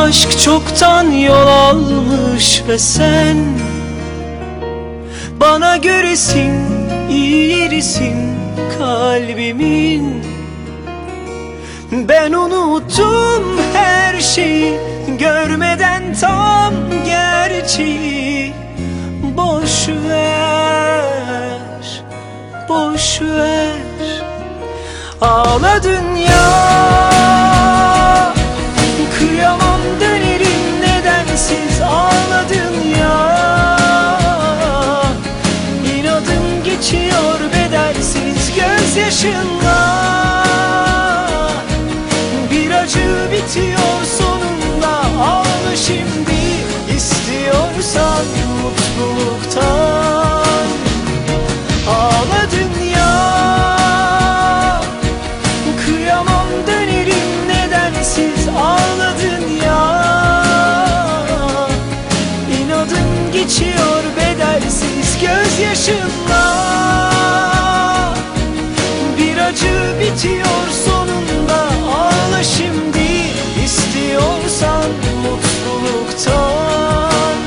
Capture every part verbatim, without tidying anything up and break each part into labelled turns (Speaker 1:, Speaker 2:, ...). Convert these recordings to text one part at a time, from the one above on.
Speaker 1: aşk çoktan yol almış ve sen bana göresin, iyirisin kalbimin. Ben unuttum her şeyi, görmeden tam gerçeği. Boş ver, boş ver, ağla dünya. Kıyamam dönerim nedensiz, ağla dünya. İnadım geçiyor bedelsiz gözyaşınla. Bir acı bitiyor sonunda, ağla şimdi istiyorsan mutluluktan. Ağla dünya. Kıyamam dönerim nedensiz, ağla dünya. İnadım geçiyor bedelsiz gözyaşımla. Bir acı bitiyor sonunda, ağla şimdi istiyorsan mutluluktan.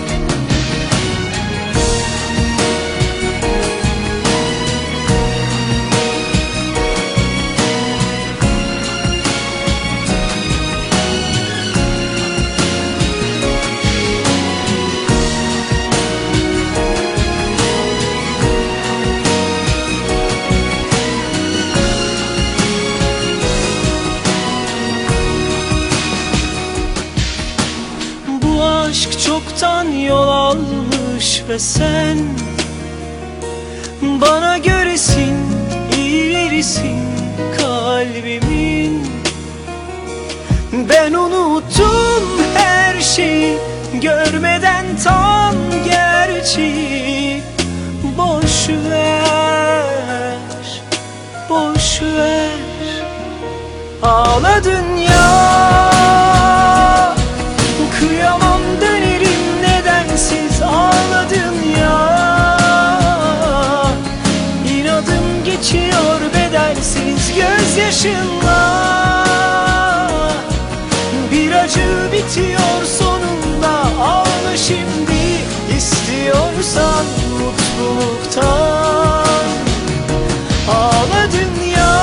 Speaker 1: Aşk çoktan yol almış ve sen bana göresin, iyirisin kalbimin. Ben unuttum her şeyi, görmeden tam gerçeği. Boş ver, boş ver, ağla dünya. Kıyamam dönerim nedensiz, ağla dünya. İnadım geçiyor bedelsiz gözyaşınla. Bir acı bitiyor sonunda, ağla şimdi istiyorsan mutluluktan. Ağla dünya.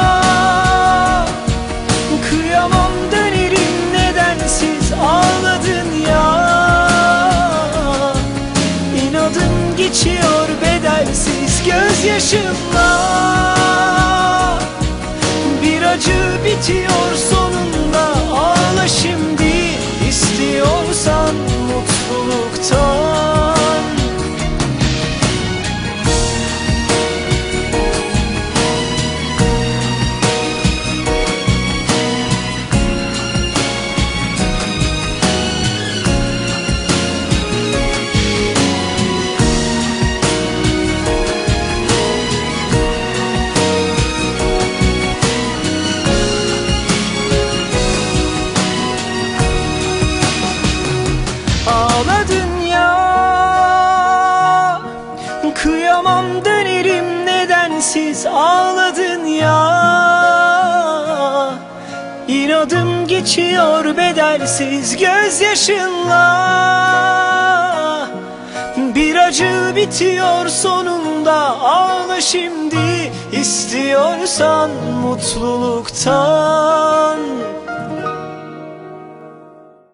Speaker 1: Kıyamam dönerim nedensiz, ağla dünya. İnadım geçiyor bedelsiz gözyaşımla. Bir acı bitiyor sonunda, ağla şimdi istiyorsan mutluluktan. Ağla dünya. Kıyamam dönerim nedensiz, ağla dünya. İnadım geçiyor bedelsiz gözyaşınla. Bir acı bitiyor sonunda, ağla şimdi istiyorsan mutluluktan.